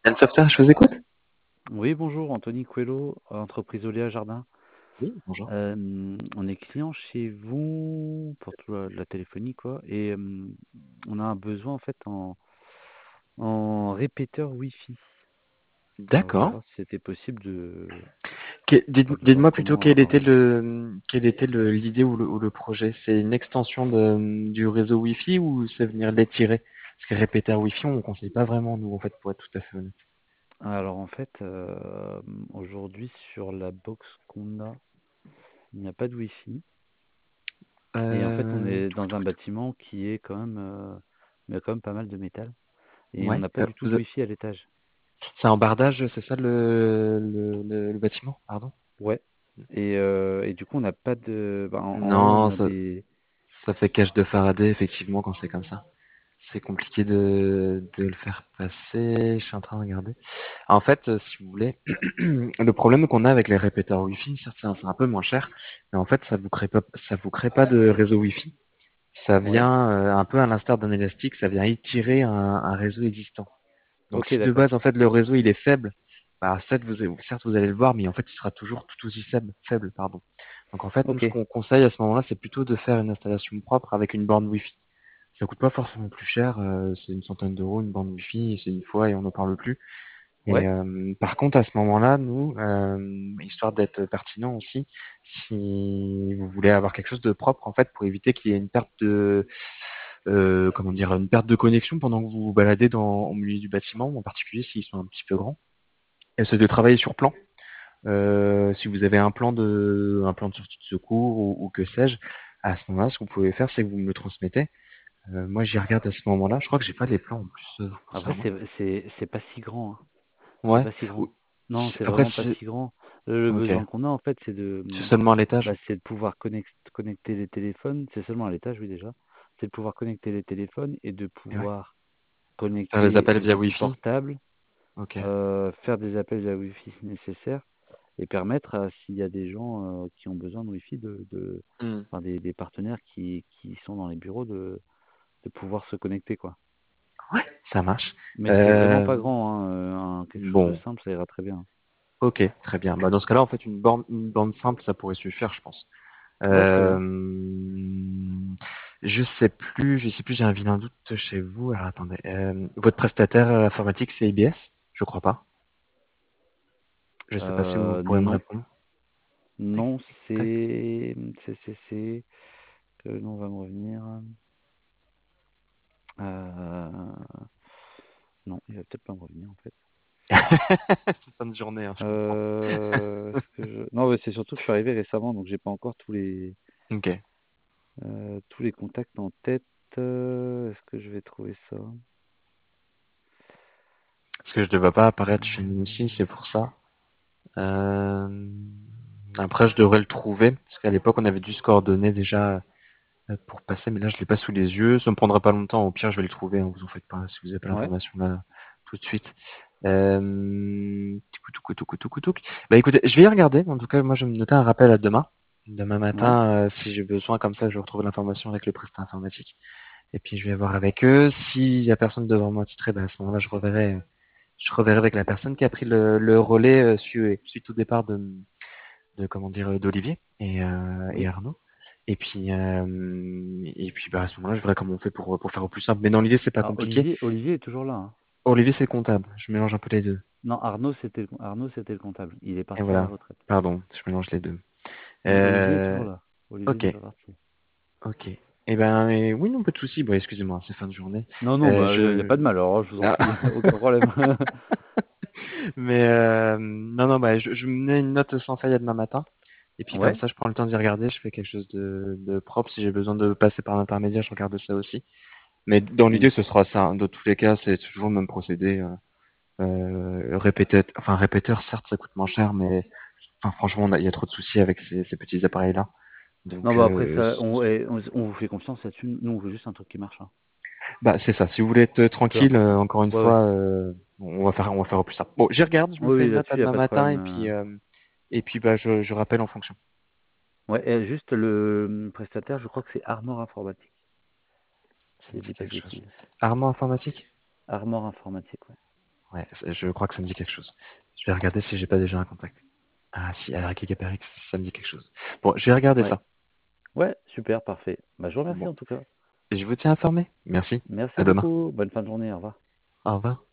Yann Software, je vous écoute? Oui, bonjour, Anthony Coelho, entreprise Oléa Jardin. Oui, bonjour. On est client chez vous pour toute la téléphonie, quoi, et on a un besoin en fait en répéteur Wi-Fi. Alors, je voulais D'accord. savoir si c'était possible de voir Dites-moi plutôt comment avoir une. quel était l'idée ou le projet? C'est une extension du réseau Wi-Fi ou c'est venir l'étirer? Parce que répéteur Wi-Fi, on ne conseille pas vraiment, nous, en fait, pour être tout à fait honnête. Alors en fait, aujourd'hui sur la box qu'on a, il n'y a pas de Wi-Fi, et en fait on est dans un bâtiment qui est quand même, il y a quand même pas mal de métal, et on Ouais. n'a pas du tout de Wi-Fi à l'étage. C'est en bardage, c'est ça le bâtiment? Pardon? Ouais. Et du coup, on n'a pas de. Bah, en haut, Non, on a des. ça fait cage de Faraday, effectivement, quand c'est comme ça. C'est compliqué de le faire passer. Je suis en train de regarder. En fait, si vous voulez, le problème qu'on a avec les répéteurs Wi-Fi, certes, c'est un peu moins cher, mais en fait, ça vous crée pas de réseau Wi-Fi. Ça Ouais. vient un peu à l'instar d'un élastique, ça vient étirer un réseau existant. Donc, Ok, si de d'accord. base, en fait, le réseau il est faible, bah, certes, vous allez le voir, mais en fait, il sera toujours tout aussi faible, pardon. Donc, en fait, nous, Ok. ce qu'on conseille à ce moment-là, c'est plutôt de faire une installation propre avec une borne Wi-Fi. Ça coûte pas forcément plus cher, c'est une centaine d'euros, une borne Wi-Fi, et c'est une fois et on n'en parle plus. Et Ouais. par contre, à ce moment-là, nous, histoire d'être pertinent aussi, si vous voulez avoir quelque chose de propre, en fait, pour éviter qu'il y ait une perte de, comment dire, une perte de connexion pendant que vous vous baladez au milieu du bâtiment, en particulier s'ils sont un petit peu grands, et c'est de travailler sur plan. Si vous avez un plan de sortie de secours ou que sais-je, à ce moment-là, ce que vous pouvez faire, c'est que vous me le transmettez. Moi, j'y regarde à ce moment-là. Je crois que j'ai pas les plans en plus vous Après, concernant. c'est pas si grand, hein. C'est Ouais. pas si grand. Ou- Non, c'est Après, vraiment pas si grand. Le ok. besoin qu'on a, en fait, C'est seulement à l'étage. bah, c'est de pouvoir connecter les téléphones. C'est seulement à l'étage, oui, déjà. C'est de pouvoir connecter les téléphones et de Et ouais. pouvoir Faire les connecter appels les via outils Wi-Fi. portables, Ok. faire des appels via Wi-Fi si nécessaire, et permettre, s'il y a des gens qui ont besoin de Wi-Fi, Hmm. enfin, des partenaires qui sont dans les bureaux, de pouvoir se connecter, quoi. Ouais, ça marche. Mais c'est vraiment Euh, pas grand, hein, quelque chose de bon, simple, ça ira très bien. ok, très bien. Bah, dans ce cas-là, en fait, une borne simple, ça pourrait suffire, je pense. Ouais, très bien. Euh, je sais plus, j'ai un vilain doute chez vous. Alors attendez, votre prestataire informatique, c'est IBS? Je crois pas. Je sais pas si vous pourrez me Non, répondre. Tac, non, tac. que le nom va me revenir. Euh, non, il va peut-être pas me revenir, en fait. C'est fin de journée, hein, je comprends. Non, mais c'est surtout que je suis arrivé récemment, donc j'ai pas encore Ok. tous les contacts en tête. Est-ce que je vais trouver ça? Parce que je ne devais pas apparaître chez nous aussi, c'est pour ça. Euh, Après, je devrais le trouver, parce qu'à l'époque, on avait dû se coordonner déjà pour passer, mais là, je l'ai pas sous les yeux. Ça me prendra pas longtemps. Au pire, je vais le trouver, hein, vous en faites pas, si vous n'avez pas Ouais, l'information là tout de suite. Touc. Bah écoutez, je vais y regarder. En tout cas, moi, je vais me noter un rappel à demain. Demain ouais, matin, si j'ai besoin, comme ça, je retrouve l'information avec le prestat informatique. Et puis, je vais voir avec eux. S'il y a personne devant moi titré, bah, à ce moment-là, je reverrai avec la personne qui a pris le relais suite au départ de comment dire d'Olivier et oui. Arnaud. Et puis bah à ce moment-là, je verrai comment on fait pour faire au plus simple. Mais dans l'idée, c'est pas Alors, compliqué. Olivier est toujours là, hein. Olivier, c'est le comptable. Je mélange un peu les deux. Non, Arnaud, c'était le comptable. Il est Et parti à la voilà. retraite. Pardon, je mélange les deux. Mais Olivier est toujours Euh, là. Olivier ok, n'est pas parti. ok. Eh ben, oui, non, pas de souci. Bon, excusez-moi, c'est fin de journée. Non, non, bah, il n'y a Je, pas de mal, alors, je vous en ah, prie, aucun problème. mais non, non, bah, je me mets une note sans faille à demain matin. Et puis comme Ouais, ça, je prends le temps d'y regarder. Je fais quelque chose de propre. Si j'ai besoin de passer par l'intermédiaire, je regarde ça aussi. Mais dans et, l'idée, ce sera ça, hein. Dans tous les cas, c'est toujours le même procédé. Répéteur, certes, ça coûte moins cher, mais enfin, franchement, il y a trop de soucis avec ces petits appareils-là. non, Donc, bah après ça, on vous fait confiance là-dessus. Nous, on veut juste un truc qui marche, hein. bah, c'est ça. Si vous voulez être Peu tranquille, importe. encore une Ouais, ouais. fois, on va faire au plus simple. Bon, j'y regarde, je me Oui, fais oui, une note là-dessus, à il n'y a demain pas de matin, problème. et puis, bah, je rappelle en fonction. Ouais, et juste le prestataire, je crois que c'est Armor Informatique, Ça si me je dit dis pas de quelque chose. bêtises. Armand informatique? Armor Informatique, ouais. Ouais, je crois que ça me dit quelque chose. Je vais regarder si j'ai pas déjà un contact. Ah si, Alaric et Gaparix, ça me dit quelque chose. Bon, je vais regarder Ouais. ça. Ouais, super, parfait. Bah, je vous remercie Bon, en tout cas. et je vous tiens informé. Merci. Merci À demain. beaucoup. Bonne fin de journée. Au revoir. Au revoir.